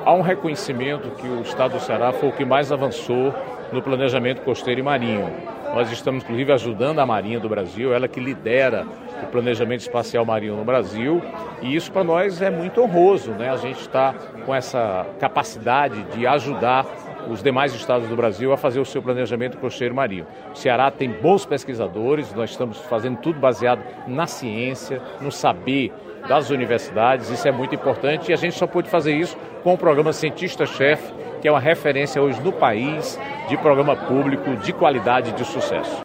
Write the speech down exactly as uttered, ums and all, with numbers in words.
há um reconhecimento que o Estado do Ceará foi o que mais avançou no planejamento costeiro e marinho. Nós estamos, inclusive, ajudando a Marinha do Brasil, ela que lidera o planejamento espacial marinho no Brasil, e isso para nós é muito honroso, né? A gente está com essa capacidade de ajudar os demais estados do Brasil a fazer o seu planejamento costeiro marinho. O Ceará tem bons pesquisadores, nós estamos fazendo tudo baseado na ciência, no saber das universidades, isso é muito importante, e a gente só pôde fazer isso com o programa Cientista-Chefe, que é uma referência hoje no país de programa público de qualidade e de sucesso.